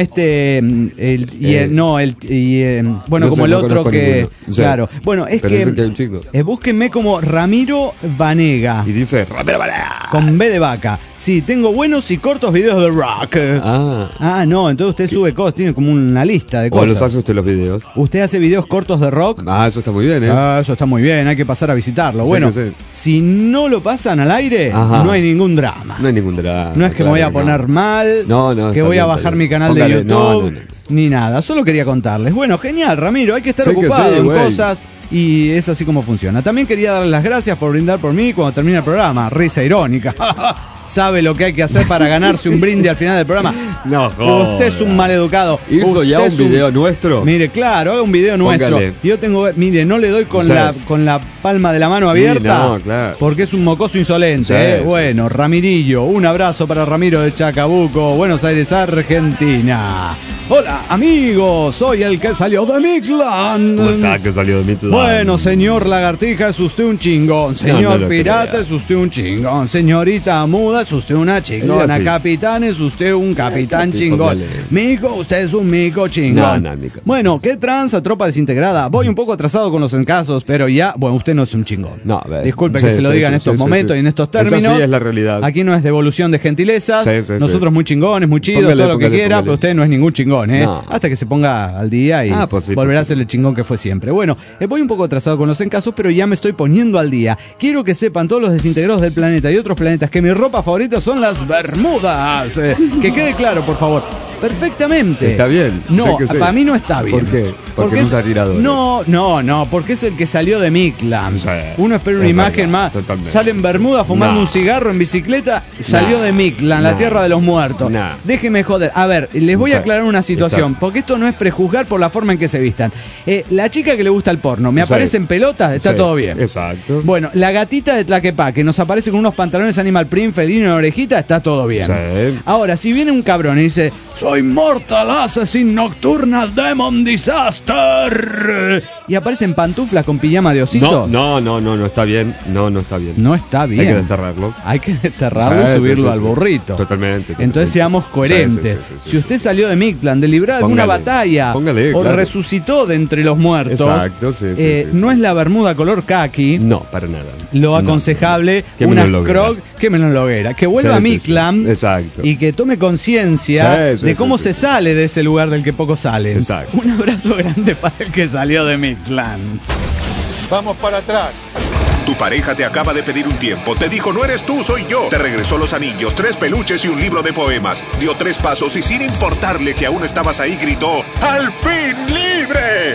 bueno, no como sé, el no otro conozco que. ninguno. Sí. Claro. Bueno, es Pero que. dice que hay un chico. Búsquenme como Ramiro Vanega. Y dice, Ramiro Vanega. Con B de vaca. Sí, tengo buenos y cortos videos de rock. Ah. No, entonces usted sube cosas, tiene como una lista de ¿O cosas. los hace usted los videos? ¿Usted hace videos cortos de rock? Ah, eso está muy bien, ¿eh? Eso está muy bien, hay que pasar a visitarlo. Sí, Bueno, sí. si no lo pasan al aire, Ajá. no hay ningún drama. No hay ningún drama. No es que me voy a poner mal, No, que está voy a bien, bajar está mi bien. canal Póngale, de YouTube, no. ni nada. Solo quería contarles. Bueno, genial, Ramiro, hay que estar Sí que ocupado sí, en güey. cosas y es así como funciona. También quería darles las gracias por brindar por mí cuando termine el programa. Risa irónica. ¿Sabe lo que hay que hacer para ganarse un brindis al final del programa? No, joda. Usted es un maleducado. ¿Hizo Usted ya un es video nuestro? Mire, claro, es un video nuestro. Póngale. Yo tengo, mire, no le doy con, Sí. con la palma de la mano abierta. no, claro. Porque es un mocoso insolente. Sí, sí. Bueno, Ramirillo, un abrazo para Ramiro de Chacabuco, Buenos Aires, Argentina. Hola, amigos, soy el que salió de Midland. ¿Cómo está que salió de mi ciudad? Bueno, señor Lagartija, es usted un chingón. Señor no lo Pirata, crea. es usted un chingón. Señorita Muda, es usted una chingona. Ella sí. Capitán, es usted un capitán Sí, chingón. póngale. Mico, usted es un mico chingón. No, mico. Bueno, ¿qué tranza, tropa desintegrada? Voy un poco atrasado con los encasos, pero ya, bueno, usted no es un chingón. No, a ver. Disculpe que Sí, se lo sí, diga en sí, estos sí, momentos sí. y en estos Eso términos. sí es la realidad. Aquí no es devolución de gentilezas. Sí, sí, sí. Nosotros muy chingones, muy chidos, Póngale, todo lo que póngale, quiera, póngale. pero usted no es ningún chingón, ¿eh? No. Hasta que se ponga al día y Pues sí, volverá pues a ser el chingón que fue siempre. Bueno, voy un poco atrasado con los encasos, pero ya me estoy poniendo al día. Quiero que sepan todos los desintegrados del planeta y otros planetas que mi ropa favorita son las bermudas. Que quede claro, por favor. Perfectamente. Está bien. No, sé que sí. para mí no está bien. ¿Por qué? Porque no es- usa tiradores. No, porque es el que salió de Midland. Sí, Uno espera una es imagen verdad, más. totalmente. Sale en Bermuda fumando No. un cigarro en bicicleta, salió No. de Midland, la No. tierra de los muertos. No. Déjeme joder. A ver, les voy a Sí, aclarar una situación, está. porque esto no es prejuzgar por la forma en que se vistan. La chica que le gusta el porno, me Sí. aparece en pelotas, está Sí, todo bien. Exacto. Bueno, la gatita de Tlaquepaque que nos aparece con unos pantalones Animal Print, felino en orejita, está todo bien. Sí. Ahora, si viene un cabrón y dice, soy Mortal Assassin Nocturnal Demon Disaster, y aparece en pantuflas con pijama de osito, No está bien. No está bien. no está bien. Hay que desterrarlo. Hay que desterrarlo Sí, y subirlo sí, sí, al sí. burrito. Totalmente. Entonces seamos coherentes. Sí. Si usted salió de Midland de librar alguna Póngale, batalla póngale, o claro. resucitó de entre los muertos, Exacto, sí, no es la bermuda color khaki. No, para nada. Lo aconsejable, Que una menologuera. Croc, que menologuera, que vuelva Sí, a sí, Midland sí. Exacto. y que tome conciencia Sí, de cómo sí, se sí. sale de ese lugar del que pocos salen. Exacto. Un abrazo grande para el que salió de Midland. Vamos para atrás. Tu pareja te acaba de pedir un tiempo. Te dijo, no eres tú, soy yo. Te regresó los anillos, 3 peluches y un libro de poemas. Dio 3 pasos y sin importarle que aún estabas ahí, gritó, ¡al fin libre!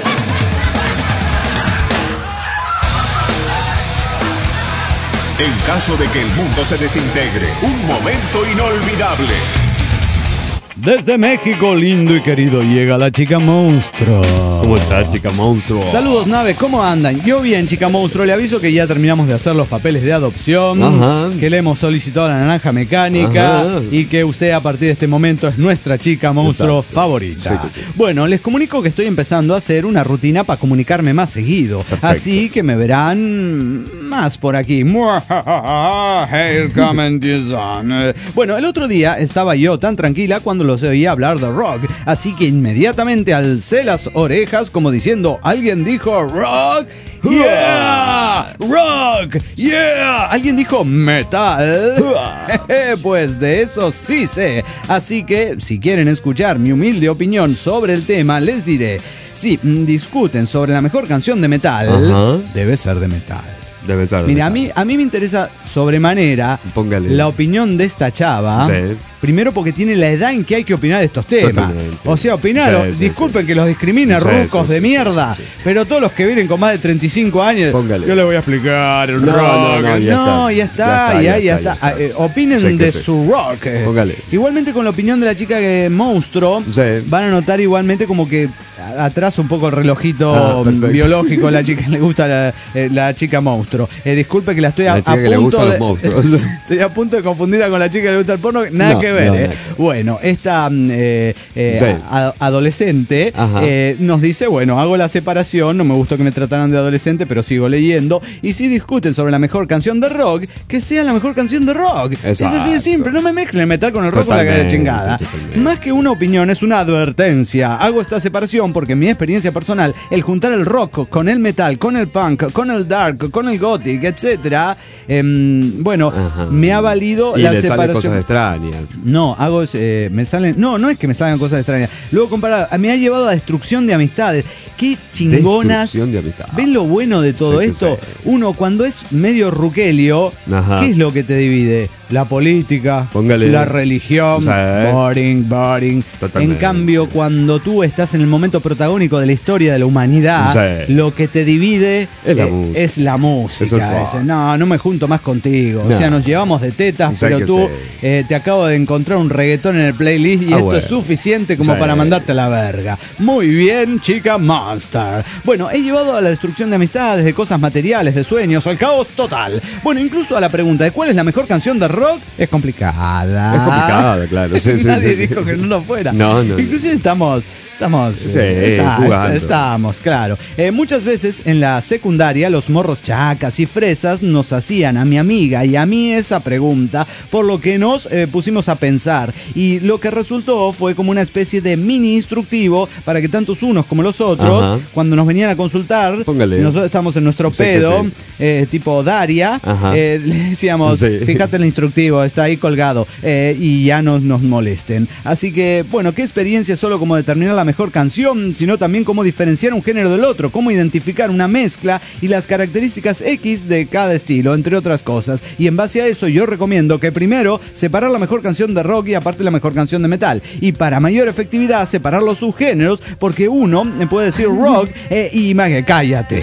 En caso de que el mundo se desintegre, un momento inolvidable. Desde México, lindo y querido, llega la chica monstruo. ¿Cómo está, chica monstruo? Saludos, nave, ¿cómo andan? Yo bien, chica monstruo, le aviso que ya terminamos de hacer los papeles de adopción. Ajá. Que le hemos solicitado a la naranja mecánica. Ajá. Y que usted a partir de este momento es nuestra chica monstruo favorita. Sí que sí. Bueno, les comunico que estoy empezando a hacer una rutina para comunicarme más seguido. Perfecto. Así que me verán más por aquí. Here comes the sun. Bueno, el otro día estaba yo tan tranquila cuando los oía hablar de rock, así que inmediatamente alcé las orejas como diciendo, ¿alguien dijo rock? ¡Yeah! ¡Rock! ¡Yeah! ¿Alguien dijo metal? Pues de eso sí sé. Así que, si quieren escuchar mi humilde opinión sobre el tema, les diré, si discuten sobre la mejor canción de metal, Ajá. debe ser de metal. Debe ser. Mira, a mí me interesa sobremanera Póngale. la opinión de esta chava. Sí. Primero porque tiene la edad en que hay que opinar de estos temas. Totalmente. O sea, opinar, Sí, sí, disculpen sí. que los discrimine, Sí, rucos sí, de sí, mierda, sí, sí. pero todos los que vienen con más de 35 años, Póngale. yo les voy a explicar el No, rock. no, Ya está. Opinen Sí que de sí. su rock. Póngale. Igualmente con la opinión de la chica que monstruo, Sí. van a notar igualmente como que atrasa un poco el relojito Perfecto. biológico a la chica que le gusta la chica monstruo. Disculpe que la estoy La a chica que punto le gustan de, los monstruos. estoy a punto de confundirla con la chica que le gusta el porno. Nada No, que ver. no, nada que ver. Bueno, esta Sí. adolescente Ajá. nos dice, bueno, hago la separación, no me gustó que me trataran de adolescente, pero sigo leyendo. Y si discuten sobre la mejor canción de rock, que sea la mejor canción de rock. Es así de Exacto. simple, no me mezclen el metal con el rock con la Totalmente, chingada. totalmente. Más que una opinión, es una advertencia. Hago esta separación porque en mi experiencia personal, el juntar el rock con el metal, con el punk, con el dark, con el gothic, etcétera, bueno, Ajá. me ha valido Y la le salen separación. cosas extrañas. No, hago me salen. No es que me salgan cosas extrañas. Luego comparar, me ha llevado a destrucción de amistades. Qué chingonas. Destrucción de amistad. ¿Ven lo bueno de todo Sí, esto? sí. Uno, cuando es medio ruquelio, Ajá. ¿qué es lo que te divide? La política, Póngale. la religión, Sí. boring. Totalmente. En cambio, cuando tú estás en el momento protagónico de la historia de la humanidad, Sí. lo que te divide Es la música. es la música. Es el rock. No me junto más contigo. O No. sea, nos llevamos de tetas, Sí pero que tú sí. te acabo de encontrar un reggaetón en el playlist y esto Bueno. es suficiente como Sí. para mandarte a la verga. Muy bien, chica monster. Bueno, he llevado a la destrucción de amistades, de cosas materiales, de sueños, al caos total. Bueno, incluso a la pregunta de cuál es la mejor canción de rock es complicada. Es complicada, claro. Sí, sí, Nadie sí. dijo que no lo fuera. No. Inclusive estamos jugando. estamos, claro. Muchas veces en la secundaria los morros chacas y fresas nos hacían a mi amiga y a mí esa pregunta, por lo que nos pusimos a pensar y lo que resultó fue como una especie de mini instructivo para que tantos unos como los otros, Ajá. cuando nos venían a consultar, Póngale. nosotros estamos en nuestro Sí que pedo, sí. tipo Daria, Ajá. le decíamos, Sí. fíjate el instructivo, está ahí colgado, y ya no nos molesten. Así que, bueno, qué experiencia solo como determinar la mejor canción, sino también cómo diferenciar un género del otro, cómo identificar una mezcla y las características X de cada estilo, entre otras cosas. Y en base a eso yo recomiendo que primero separar la mejor canción de rock y aparte la mejor canción de metal. Y para mayor efectividad separar los subgéneros, porque uno puede decir rock y cállate.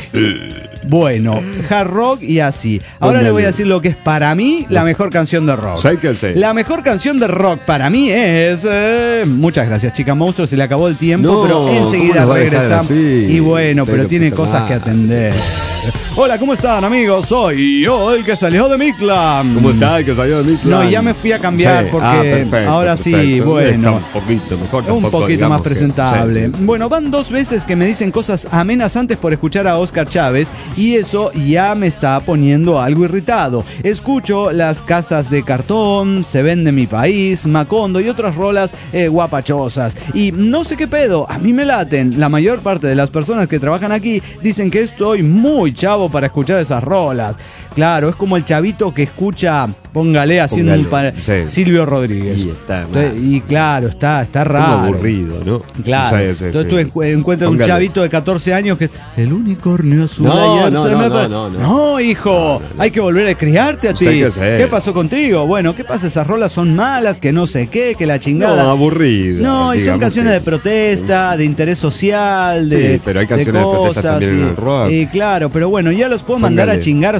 Bueno, hard rock y así. Ahora le voy a decir lo que es para mí la mejor canción de rock. Sí que sí. La mejor canción de rock para mí es... muchas gracias, chica monstruo, se le acabó el tiempo, No, pero ¿cómo enseguida nos va a dejar regresamos. así? Y bueno, pero Pero tiene puta cosas que madre. atender. Hola, ¿cómo están, amigos? Soy yo, el que salió de mi clan. ¿Cómo está el que salió de mi clan? No, ya me fui a cambiar porque perfecto, ahora sí, perfecto. bueno. Está un poquito mejor. Un tampoco poquito digamos más presentable. que- sí. Bueno, van 2 veces que me dicen cosas amenazantes por escuchar a Oscar Chávez y eso ya me está poniendo algo irritado. Escucho Las Casas de Cartón, Se Vende Mi País, Macondo y otras rolas guapachosas. Y no sé qué pedo, a mí me laten. La mayor parte de las personas que trabajan aquí dicen que estoy muy chavo para escuchar esas rolas. Claro, es como el chavito que escucha, póngale haciendo Póngale, un sí. Silvio Rodríguez. Y está mal. Y claro, está raro. Como aburrido, ¿no? Claro. Sí, sí, Entonces sí. tú encuentras un Póngale. chavito de 14 años que el unicornio azul No, ayer no, se no, me no, pa-". no, no. No, hijo, hay que volver a criarte a ti. Sí que sí. ¿Qué pasó contigo? Bueno, ¿qué pasa? Esas rolas son malas, que no sé qué, que la chingada. No, aburrido. No, y son digamos canciones que- de protesta, de interés social, de Sí, pero hay canciones de protesta cosas, también en el rock. Y claro, pero bueno, ya los puedo mandar Póngale. a chingar a su madre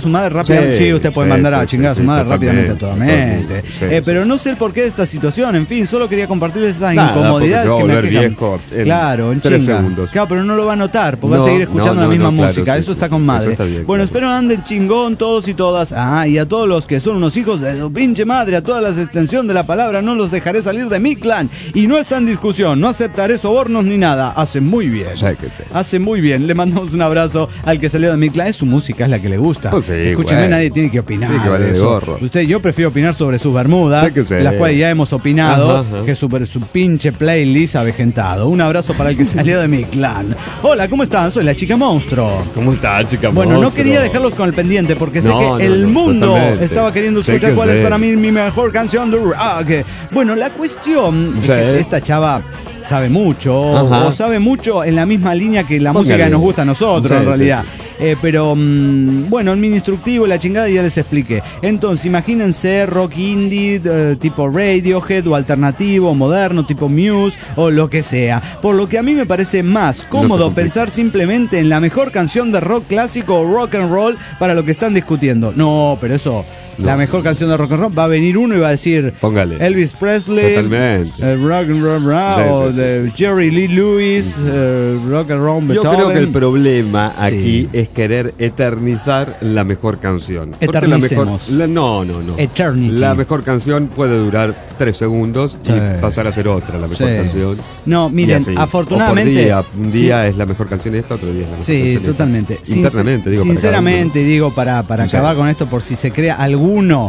rápidamente. Sí, usted puede mandar a chingar a su madre rápidamente, totalmente. Pero no sé el porqué de esta situación. En fin, solo quería compartirles esas incomodidades que me quejan. Claro, en 3 chinga. segundos. Claro, pero no lo va a notar porque va a seguir escuchando la misma música. Claro, eso está con madre. Está bien, bueno, claro. espero anden chingón todos y todas. Y a todos los que son unos hijos de su pinche madre, a todas las extensiones de la palabra, no los dejaré salir de mi clan. Y no está en discusión, no aceptaré sobornos ni nada. Hace muy bien. Hace muy bien. Le mandamos un abrazo al que salió de mi clan. Es su música, es la que le gusta. Pues sí, escúcheme, nadie tiene que opinar. Tiene que valer de gorro. Yo prefiero opinar sobre sus bermudas, de las cuales ya hemos opinado, que sobre su pinche playlist avejentado. Un abrazo para el que salió de mi clan. Hola, ¿cómo están? Soy la chica monstruo. ¿Cómo está, chica Bueno, monstruo? no quería dejarlos con el pendiente porque sé que el mundo estaba queriendo escuchar cuál es para mí mi mejor canción de rock. Bueno, la cuestión es que esta chava sabe mucho, o sabe mucho en la misma línea que la música que nos gusta a nosotros, en realidad. Pero, bueno, el mini instructivo, la chingada, ya les expliqué. Entonces, imagínense rock indie, tipo Radiohead, o alternativo, o moderno, tipo Muse, o lo que sea. Por lo que a mí me parece más cómodo pensar simplemente en la mejor canción de rock clásico o rock and roll para lo que están discutiendo. No, pero eso... La mejor canción de rock and roll, va a venir uno y va a decir Elvis Presley, rock and roll, o de Jerry Lee Lewis, rock and roll, Beethoven. Yo creo que el problema aquí es querer eternizar la mejor canción. Eternicemos. No. Eternity. La mejor canción puede durar 3 segundos y pasar a ser otra, la mejor canción. No, miren, afortunadamente... Un día es la mejor canción y esta, otro día es la mejor canción. Sí, totalmente. Internamente, digo. Sinceramente, digo, para acabar con esto, por si se crea alguno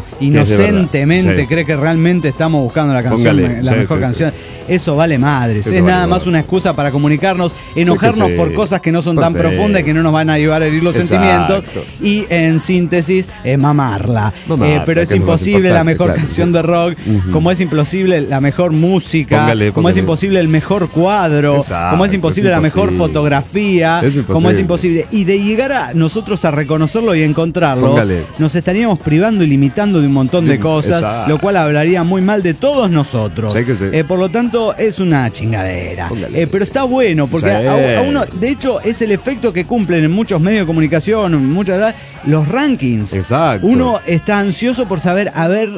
inocentemente cree que realmente estamos buscando la canción, la mejor canción. Eso vale madres. Es nada más una excusa para comunicarnos, enojarnos por cosas que no son tan profundas, que no nos van a ayudar a herir los sentimientos. Y en síntesis, mamarla. Pero es imposible la mejor canción de rock, como es imposible la mejor música, como es imposible el mejor cuadro, como es imposible la mejor fotografía, como es imposible. Y de llegar a nosotros a reconocerlo y encontrarlo, nos estaríamos privando y limitando de un montón de cosas, lo cual hablaría muy mal de todos nosotros. Por lo tanto, es una chingadera. Pero está bueno, porque a uno, de hecho, es el efecto que cumplen en muchos medios de comunicación, los rankings. Exacto. Uno está ansioso por saber,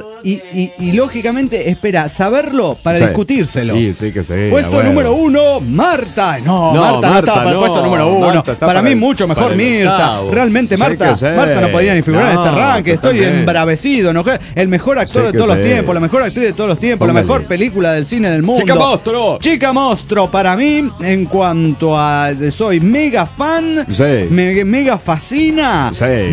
y lógicamente espera saberlo para discutírselo. Puesto número 1, Marta. Marta no estaba para el puesto número 1. Para mí mucho mejor Mirta. Realmente Marta no podía ni figurar en este ranking. Estoy embravecido, ¿no? El mejor actor de todos los tiempos, la mejor actriz de todos los tiempos, la mejor película del cine del mundo. Chica monstruo para mí, en cuanto a soy mega fan, mega fascina,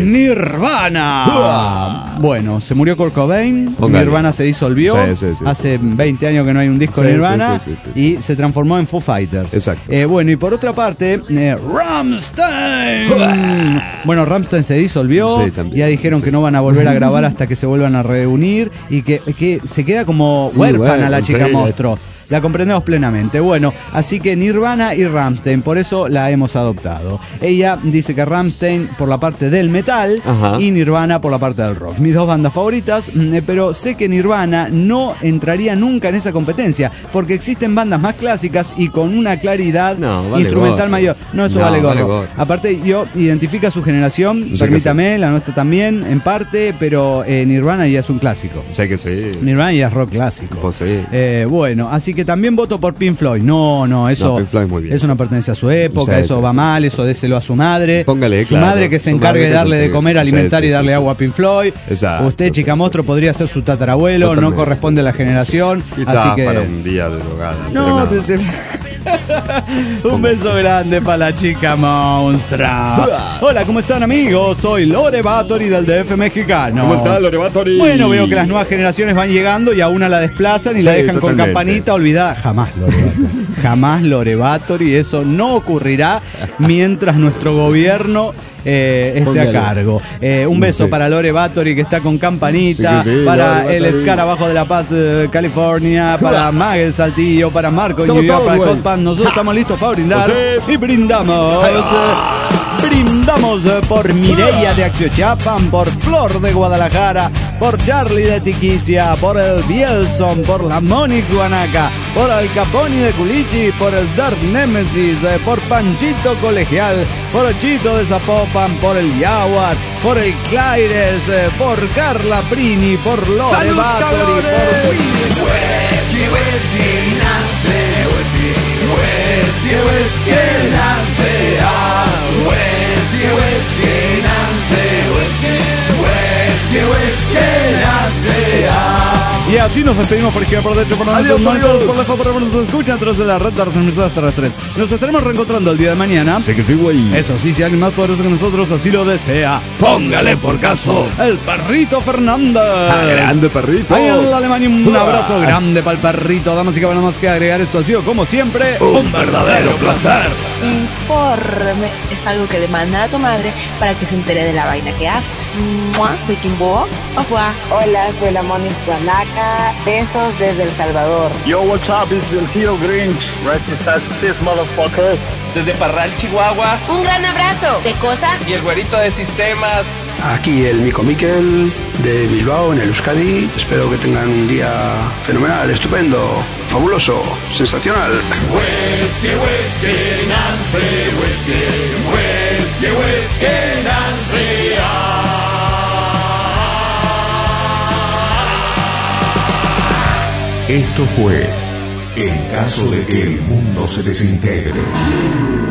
Nirvana. Bueno, se murió Kurt Cobain, Nirvana se disolvió, hace 20 años que no hay un disco de Nirvana, y se transformó en Foo Fighters. Exacto. Bueno, y por otra parte, Rammstein. Bueno, Rammstein se disolvió, ya dijeron que no van a volver a grabar hasta que se vuelvan a reunir, y que se queda como huérfana la chica monstruo. La comprendemos plenamente. Bueno, así que Nirvana y Rammstein, por eso la hemos adoptado. Ella dice que Rammstein por la parte del metal y Nirvana por la parte del rock. Mis dos bandas favoritas, pero sé que Nirvana no entraría nunca en esa competencia, porque existen bandas más clásicas y con una claridad instrumental mayor. No, eso vale gorro. Aparte, yo identifica su generación, permítame, la nuestra también, en parte, pero Nirvana ya es un clásico. Nirvana ya es rock clásico. Bueno, así que también voto por Pink Floyd. No, eso es una pertenencia a su época, eso va mal, eso déselo a su madre. Su madre que se encargue de darle de comer, alimentar y darle agua a Pink Floyd. Usted, chica monstruo, podría ser su tatarabuelo, no corresponde a la generación. Así que para un día de drogada. Un beso grande para la chica monstrua. Hola, ¿cómo están, amigos? Soy Lore Batory del DF mexicano. ¿Cómo está, Lore Batory? Bueno, veo que las nuevas generaciones van llegando y a una la desplazan y la dejan con campanita olvidada. Jamás, Lore Batory. Jamás, Lore Batory. Eso no ocurrirá mientras nuestro gobierno esté a cargo. Un beso para Lore Batory, que está con campanita, para el Escarabajo de La Paz, California, para Magel Saltillo, para Marco New York, para Codpan, brindamos, estamos listos para brindar. Y brindamos. Brindamos por Mireia de Axiochapan, por Flor de Guadalajara, por Charlie de Tiquicia, por el Bielson, por la Mónica Guanaca, por el Caponi de Culichi, por el Dark Nemesis, por Panchito Colegial, por el Chito de Zapopan, por el Yaguar, por el Claires, por Carla Prini, por Lore Bathory, por Whisky, Whisky, nace, Whisky, Whisky, Whisky, nace, Whisky, Whisky, nace, Whisky, Whisky, Whisky, nace, y así nos despedimos por izquierda, por derecho, por la noche, por lejos, por nos escuchan tras de la red de transmisoras terrestres. Nos estaremos reencontrando el día de mañana. Sé que sí, güey. Eso sí, si alguien más poderoso que nosotros así lo desea, póngale por caso el Perrito Fernández. Grande perrito. Ahí en la Alemania un abrazo grande para el perrito. Damas y caballeros, nada más que agregar, esto ha sido como siempre un verdadero placer. Informe es algo que demanda a tu madre para que se entere de la vaina que haces. Soy Kimbo. Hola, soy la Mónica Guanaca. Besos desde El Salvador. Yo, what's up? This is el tío Grinch. This motherfucker. Desde Parral, Chihuahua. Un gran abrazo. ¿De cosa? Y el güerito de sistemas. Aquí el Mico Miquel de Bilbao, en el Euskadi. Espero que tengan un día fenomenal, estupendo, fabuloso, sensacional. Whisky, whisky, Nancy, whisky, whisky, whisky, Nancy. Esto fue En caso de que el mundo se desintegre.